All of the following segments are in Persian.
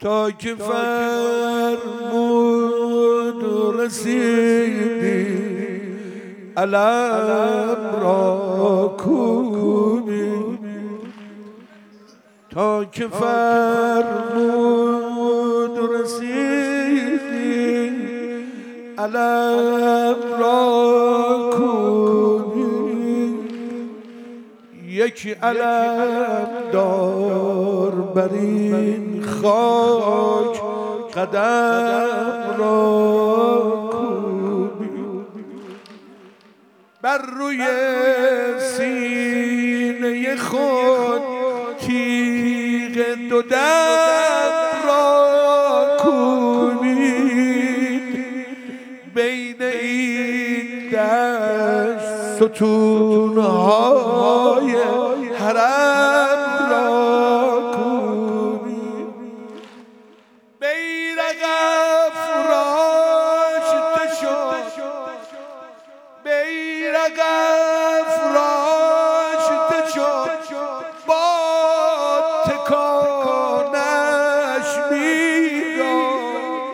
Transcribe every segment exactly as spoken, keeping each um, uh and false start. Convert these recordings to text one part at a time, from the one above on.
تا که فرمود رسیدی علم را کوبی، تا که فرمود رسیدی علم را کوبی، یکی علم دار بر این خاک قدم را کوبی، بر روی سینه خود تیغ دو دم را کوبید، بین این دشت ستونهای حرم را کوبید، بیرق افراشته شد، بیرق افراشته شد، باد تکانش میداد،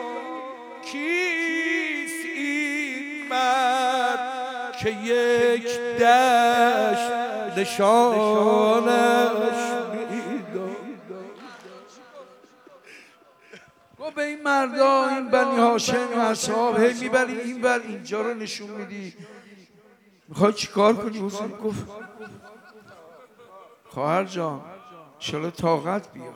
کیست این مرد که یک دشت نشانش میداد. گفت به این مردا، این بنی هاشم و اصحاب، هی میبری این بر اینجا رو نشون میدی، میخوای چی کار کنی؟ حسین گفت خواهر جان انشالله طاقت بیا،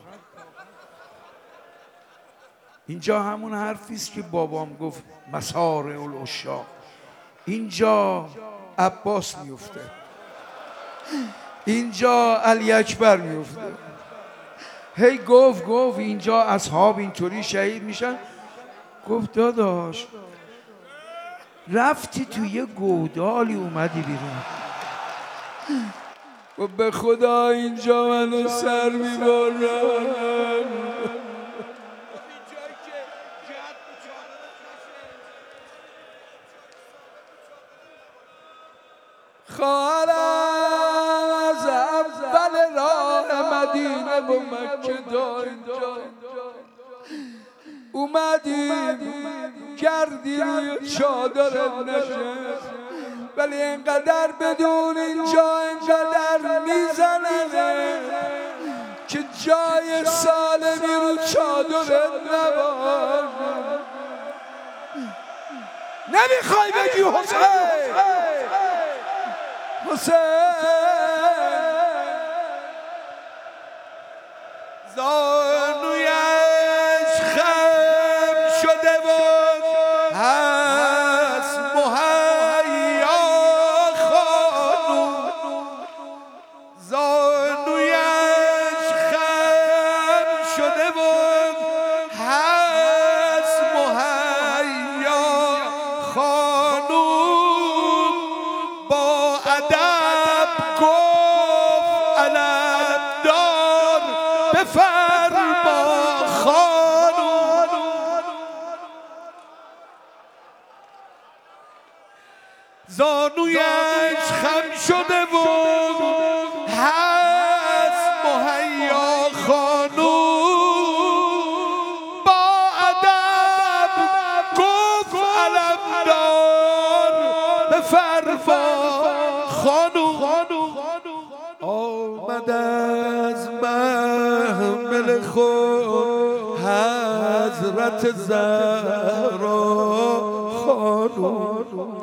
اینجا همون حرفیست که بابام گفت مسارع العشاق، اینجا عباس میفته، اینجا علی اکبر میفته. هی گفت گفت اینجا اصحاب اینطوری شهید میشن. گفت داداش رفتی توی گودالی اومدی بیرون. گفت به خدا اینجا منو سر میبرن. خواهرم از اول راه مدینه و مکه تا اینجا اومدیم کردیم روی چادر نشست، ولی اینقدر بدون اینجا اینقدر میزنه که جای سالمی رو چادر نباشه. نمیخوای بگی حسین حسین زانویش خم شده و هست مهیا خانوم، زانویش خم شده و هست مهیا خانوم، با ادب گفت علم دار بفرما خانوم، زانویش خم شده و هست مهیا خانوم، با ادب گفت علم دار بفرما خانوم. آمد از محمل خود حضرت زهرا خانوم،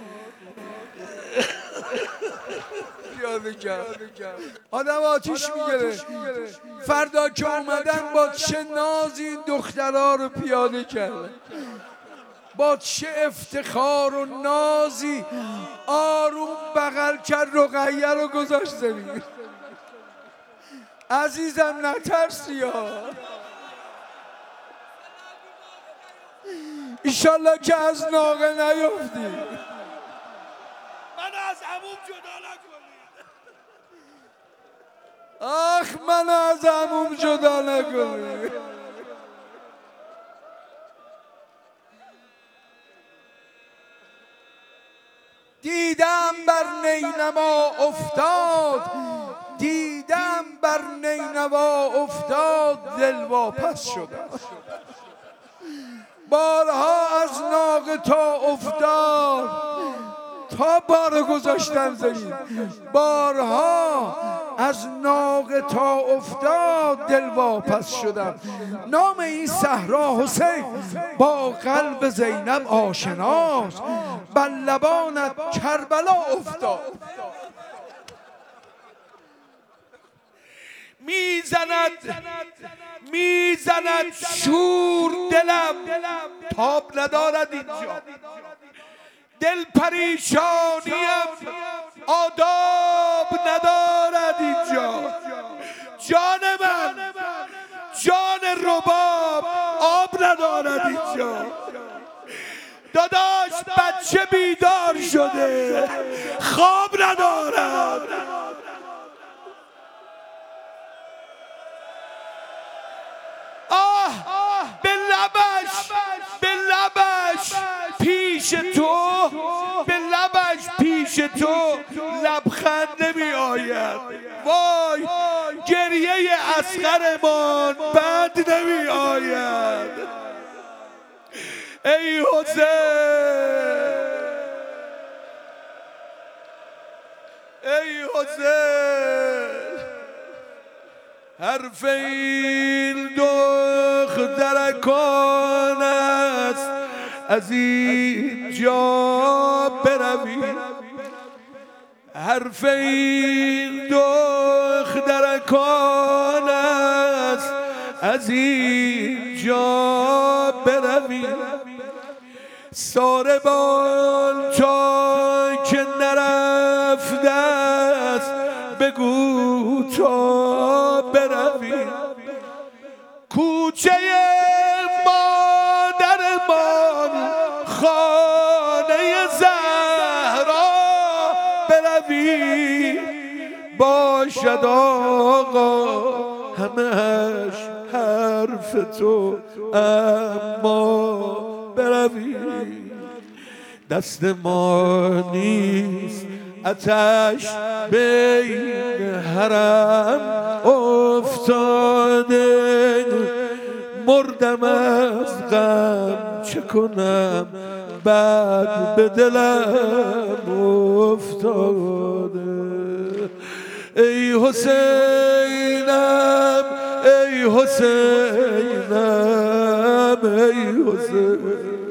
پیاده کرد. آدم آتیش میگیره. فردا که اومدن با چه نازی این دخترها رو پیاده کرد، با چه افتخار و نازی آروم بغل کرد، رقیه رو گذاشت زمین. عزیزم نترسی ها، ایشالله که از ناقه نیفتی. من از عموم جدا نکنید. آخ من از عموم جدا نکنید. دیدم بر نینما افتاد، دیدم بر نینوا افتاد دل واپس شدم. بارها از ناقه تا افتاد تا بار گذاشتن زمین، بارها از ناقه تا افتاد دل واپس شدم. نام این صحرا حسین با قلب زینب آشناست، بر لبانت کربلا افتاد. میزند میزند شور دلم، تاب ندارد اینجا. دل پریشانیم آداب ندارد اینجا. جان من جان رباب آب ندارد اینجا. داداش بچه بیدار شده خواب ندارد. آه به لبش به لبش پیش تو، به لبش پیش تو لبخند نمی آید. وای گریه اصغرمان بد نمی آید. ای حسین ای حسین، حرف این دخترکان است از اینجا بروی. حرف این دخترکان است از اینجا بروی. ساربان تا که نرفته است بگو تا بروی. کوچه مادرمان خانه زهرا بروی. باشد آقا همش حرف تو اما بروی. دست ما نیست آتش بین حرم افتاده. مردم از غم چه کنم بعد به دلم افتاده. ای حسینم ای حسینم ای حسین.